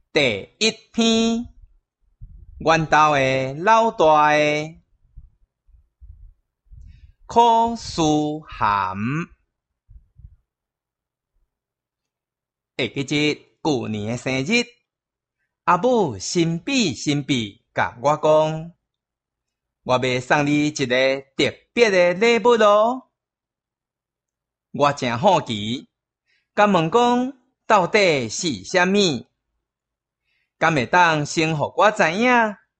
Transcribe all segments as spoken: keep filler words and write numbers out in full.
第一篇，阮兜的老大的苦思涵。下几日旧年的生日，阿母神秘神秘甲我讲，我要送你一个特别的礼物咯。我真好奇，甲问讲到底是啥物？敢会当先互我知影？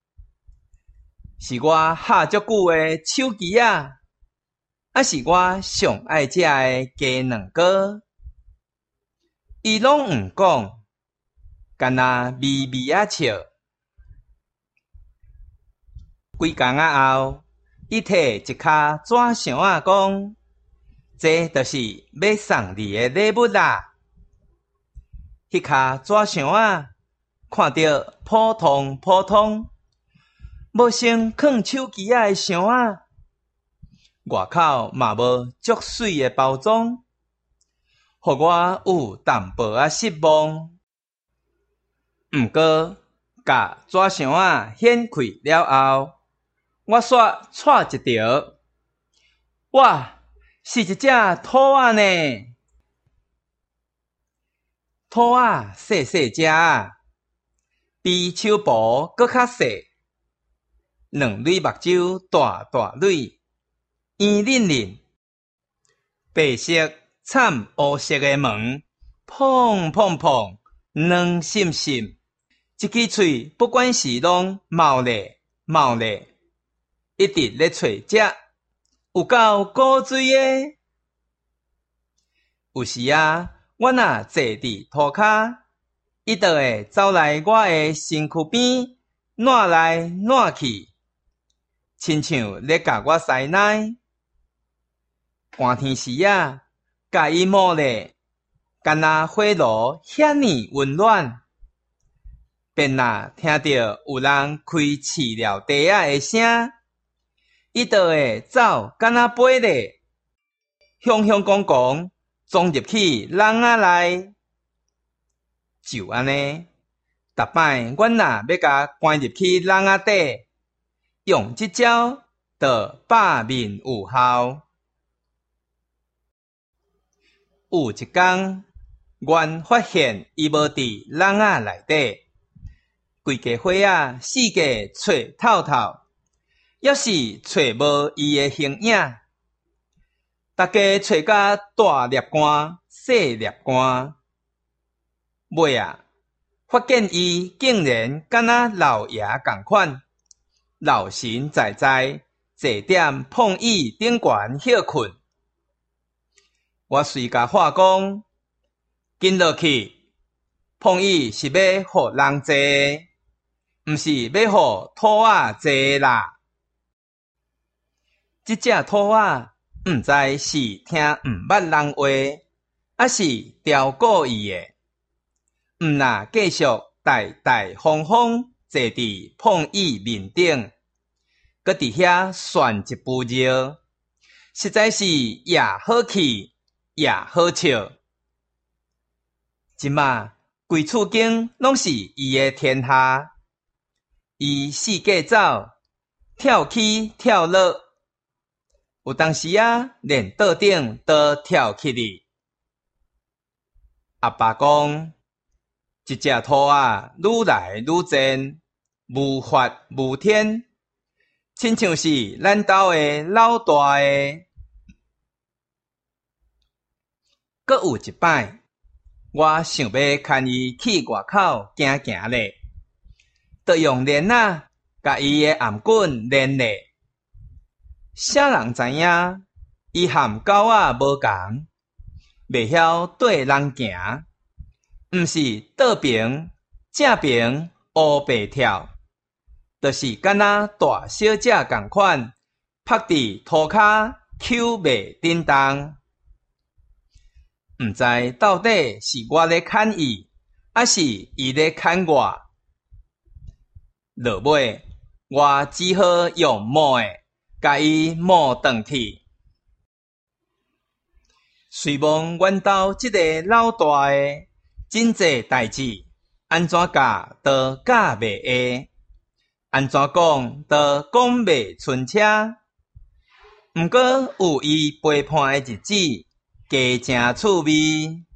是我下足久的手机啊，还是我上爱食的鸡卵糕？伊拢毋讲，干那微微啊笑。几工仔后，伊摕一卡纸箱仔讲，这就是要送你的礼物啦。迄卡纸箱仔看着普通普通，无先放手机仔的箱仔，外口嘛无足水的包装，互我有淡薄仔失望。毋过，甲纸箱仔掀开了后，我煞带一条，哇，是一只兔仔呢！兔仔细细只啊，比手部搁较细，两蕊目睭大大蕊，圆润润，白色惨乌色的毛，碰碰碰，软心心，一支喙不管是拢冒咧冒咧，一直咧喙食，有够古锥的。有时啊，我若坐伫涂骹，伊就会走来我的身躯边，挪来挪去，亲像咧甲我塞奶。寒天时啊，甲伊摸咧，敢若火炉遐尼温暖。便若听着有人开饲料袋仔的声，伊就会走，敢若飞咧，雄雄公公钻入去笼仔内。就安尼，逐摆阮若要甲关入去笼仔底，用即招就百面有效。有一天，阮发现伊无伫笼仔内底，规家伙仔四界找透透，也是找无伊的形影。大家找甲大粒汗、细粒汗，尾啊，发现伊竟然敢若老爷共款，老神在在，坐踮碰椅顶悬歇困。我随甲话讲，跟落去，碰椅是要互人坐的，毋是要互兔仔坐的啦。即只兔仔毋知是听毋捌人话，还是调故意的，毋若继续大大方方坐伫碰椅面顶，搁伫遐旋一步热，实在是也好气也好笑。即马规厝间拢是伊的天下，伊四界走，跳起跳落，有当时啊，连桌顶都跳起哩。阿爸讲，一只兔仔愈来愈贱，无法无天，亲像是咱兜的老大的。搁有一摆，我想要牵伊去外口行行咧，就用链仔甲伊的颔棍链咧。啥人知影，伊和狗仔无共，袂晓对人行，毋是倒平、正平、乌白跳，就是敢若大小只共款，趴伫涂骹，手袂振动。毋知到底是我咧牵伊，还是伊咧牵我。落尾，我只好用摸诶，甲伊摸转去。随望阮兜即个老大诶，真济代志安怎教都教袂会，安怎讲都讲袂顺车。毋过有伊陪伴的日子，加正趣味。